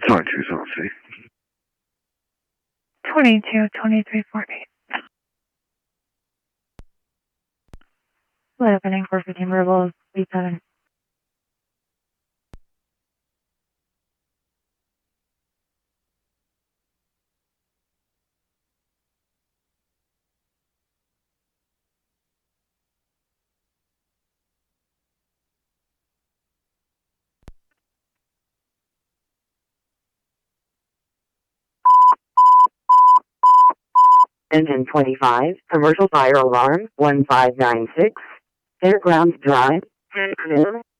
22 Chelsea. 22-2348. Split opening 415 Rebels, 87. Engine 25, commercial fire alarm 1596, Fairgrounds Drive, Cancun.